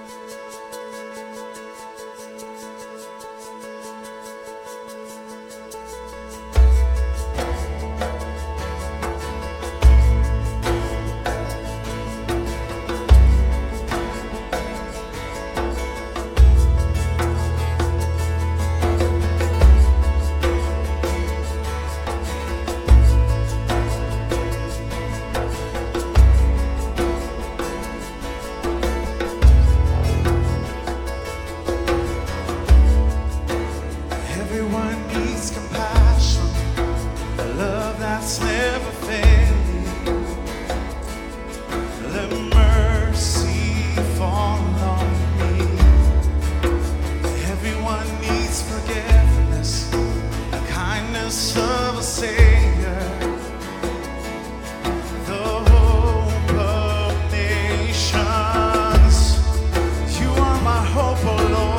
Everyone needs compassion, a love that's never failing. Let mercy fall on me. Everyone needs forgiveness, the kindness of a Savior, the hope of nations. You are my hope, O Lord.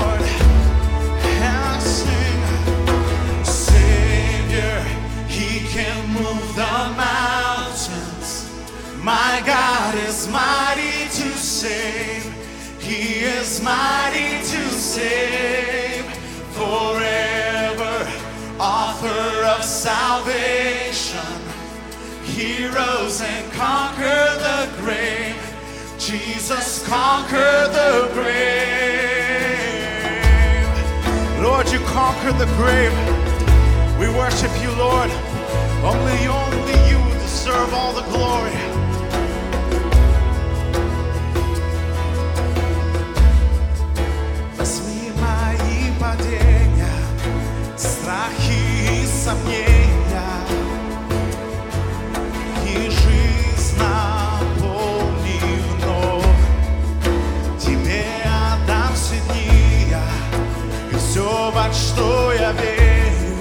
My God is mighty to save. He is mighty to save. Forever, author of salvation. He rose and conquered the grave. Jesus conquered the grave. Lord, you conquered the grave. We worship you, Lord. Only you deserve all the glory. Страхи и сомнения, и жизнь наполни вновь. Тебе отдам все дни я, и все, во что я верю,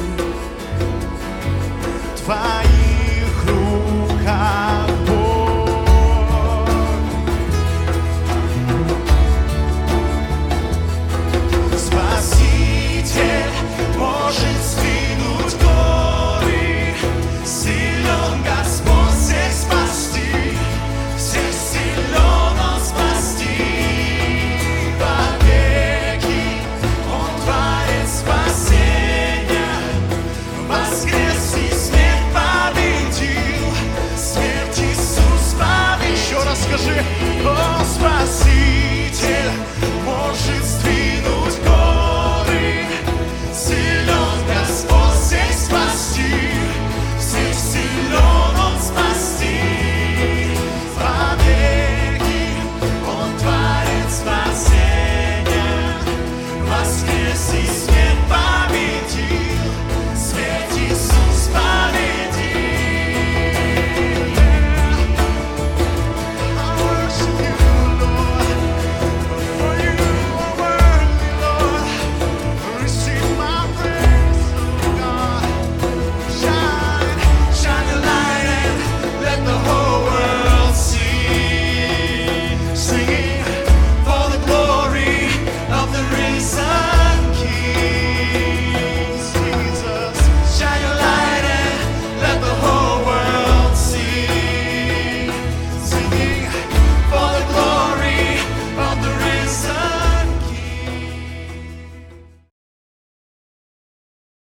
в твоих руках, Бог. Спаситель может сдвинуть горы, силен Господь всех спасти, всех силен Он спасти. Вовеки Он творит спасения, воскрес и смерть победил, смерть Иисус победил. Еще раз скажи: о, Спаситель